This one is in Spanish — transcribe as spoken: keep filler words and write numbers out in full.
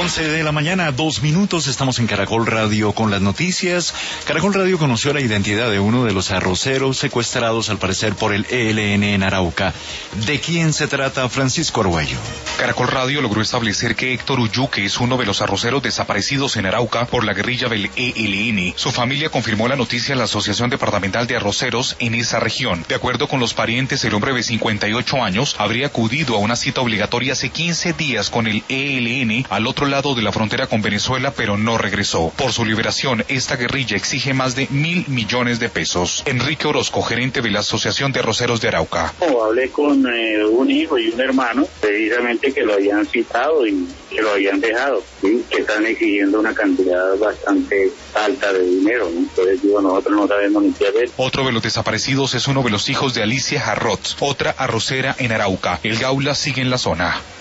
once de la mañana, dos minutos, estamos en Caracol Radio con las noticias. Caracol Radio conoció la identidad de uno de los arroceros secuestrados al parecer por el E L N en Arauca. ¿De quién se trata? Francisco Arguello. Caracol Radio logró establecer que Héctor Ulluque es uno de los arroceros desaparecidos en Arauca por la guerrilla del E L N. Su familia confirmó la noticia a la Asociación Departamental de Arroceros en esa región. De acuerdo con los parientes, el hombre de cincuenta y ocho años habría acudido a una cita obligatoria hace quince días con el E L N al otro lado de la frontera con Venezuela, pero no regresó. Por su liberación, esta guerrilla exige más de mil millones de pesos. Enrique Orozco, gerente de la Asociación de Arroceros de Arauca. Oh, hablé con eh, un hijo y un hermano, precisamente que lo habían citado y que lo habían dejado, ¿sí? Que están exigiendo una cantidad bastante alta de dinero, ¿no? Entonces digo, nosotros no sabemos ni qué hacer. Otro de los desaparecidos es uno de los hijos de Alicia Jarrot, otra arrocera en Arauca. El Gaula sigue en la zona.